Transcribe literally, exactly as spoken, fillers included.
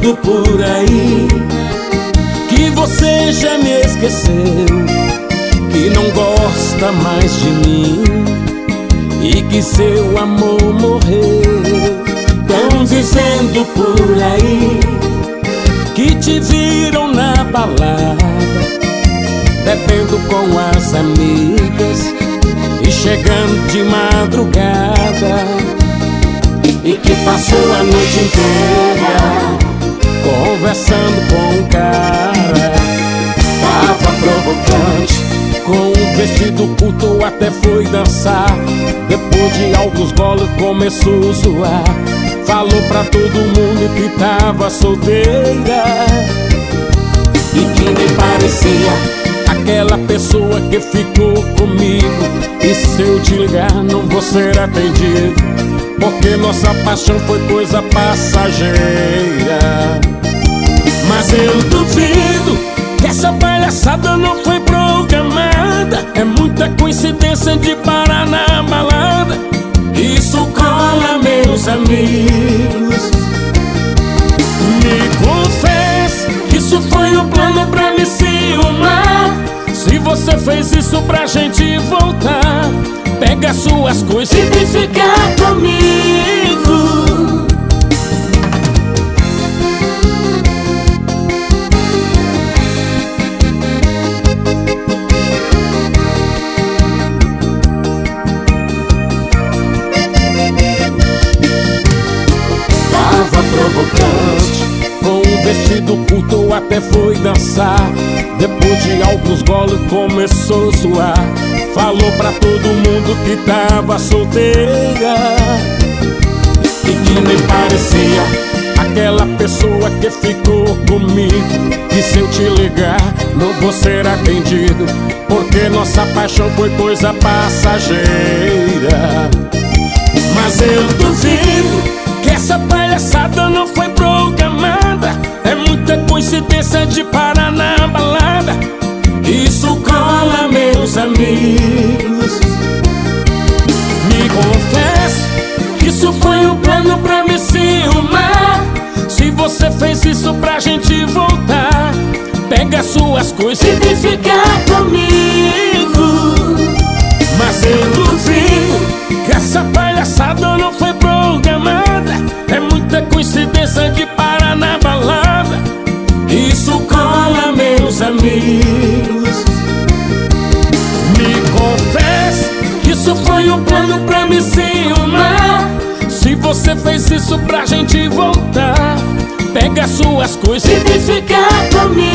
dizendo por aí que você já me esqueceu, que não gosta mais de mim e que seu amor morreu. Tão dizendo por aí que te viram na balada, bebendo com as amigas e chegando de madrugada, e que passou a noite inteira conversando com um cara. Tava provocante, com um vestido curto até foi dançar. Depois de alguns goles começou a zoar, falou pra todo mundo que tava solteira e que nem parecia aquela pessoa que ficou comigo. E se eu te ligar não vou ser atendido, porque nossa paixão foi coisa passageira. Mas eu duvido que essa palhaçada não foi programada. É muita coincidência de parar na balada. Isso cola, meus amigos. Me confesse que isso foi um plano pra me ciumar. Se você fez isso pra gente voltar, pega suas coisas e vem ficar comigo. Tava provocante, com um vestido curto até foi dançar. Depois de alguns goles começou a suar, falou pra todo mundo que tava solteira e que nem parecia aquela pessoa que ficou comigo. E se eu te ligar não vou ser atendido, porque nossa paixão foi coisa passageira. Mas eu duvido que essa palhaçada não foi programada. É muita coincidência de parar na balada. Isso cola, meus amigos. Me confesso que isso foi um plano pra me ciumar. Se você fez isso pra gente voltar, pega suas coisas e vem ficar comigo. Mas eu duvido que essa palhaçada não foi programada. É muita coincidência de parar na balada. Isso cola, meus amigos. Me confesse que isso foi um plano pra me ciumar. Se você fez isso pra gente voltar, pega suas coisas e vem ficar comigo.